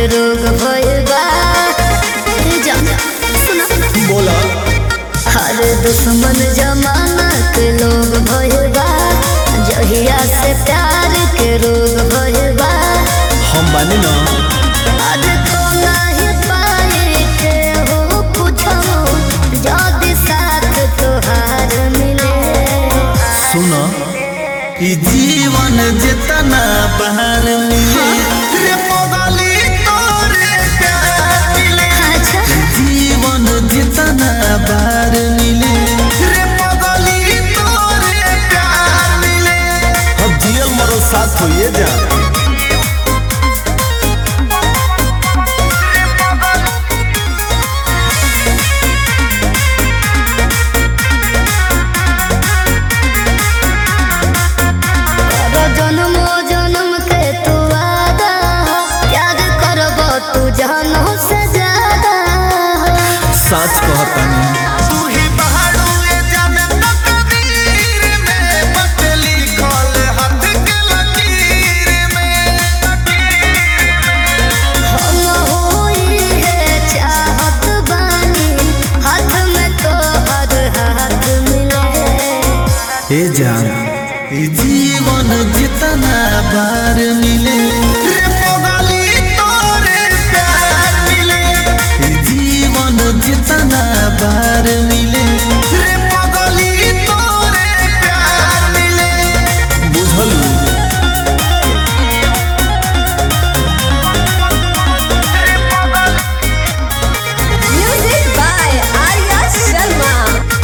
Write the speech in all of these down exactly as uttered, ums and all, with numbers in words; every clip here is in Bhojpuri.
रोग भइल बा। बोला हर दुश्मन जमाना के लोग भइल बा। जहिया से प्यार के रोग भइल बा। हम बानी ना आज तो नहीं पाई के हो कुछो जदी साथ तोहार मिले। सुनो ई जीवन जितना बाहर मिले रे पगली तोरे प्यार मिले। अच्छा जीवन जितना बाहर मिले रे पगली तोरे प्यार मिले। अब जियल मरो साथ होइए जा। जन्मो जन्म के तू वादा याद करबो तू जानो से ज्यादा। सच कहतानी तू ही बहारू ए जाने तकदीर में बट लिखल हाथ के लकीर में। हम होई है चाहत बानी हाथ में तो हर हाथ मिले। ए जान ई जीवन जितना बार मिले रे पगली तोरे प्यार मिले। ई जीवन जितना बार मिले रे पगली तोरे प्यार मिले। बुझल म्यूजिक बाय आर्या शर्मा।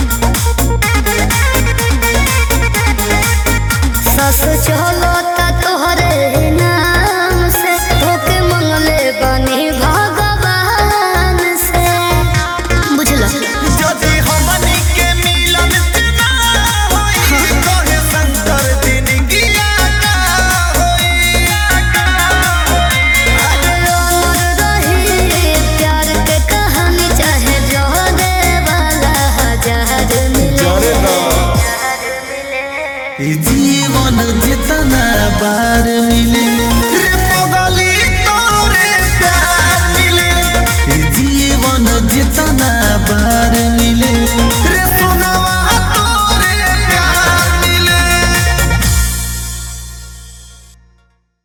सस चलो ता तोहरे नाम से होके मंगले बनी भगवान से। बुझलो जदि हमनी के मिलन ना होई कहे शंकर दिन गिया का होई। अमर रही प्यार के कहानी चाहे जो दे वाला हजार मिले। ई जीवन जितना बार मिले रे पगली तोरे प्यार मिले। ई जीवन जितना बार